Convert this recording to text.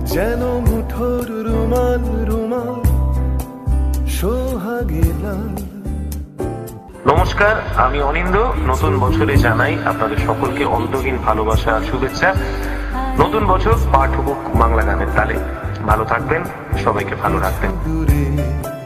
যেন মুঠোর রুমাল রুমাল সোহাগে লাল। নমস্কার, আমি অনিন্দ। নতুন বছরে জানাই আপনাদের সকলকে অন্তহীন ভালোবাসা আর শুভেচ্ছা। নতুন বছর পাঠ হোক বাংলা গানের তালে। ভালো থাকবেন, সবাইকে ভালো রাখবেন। দূরে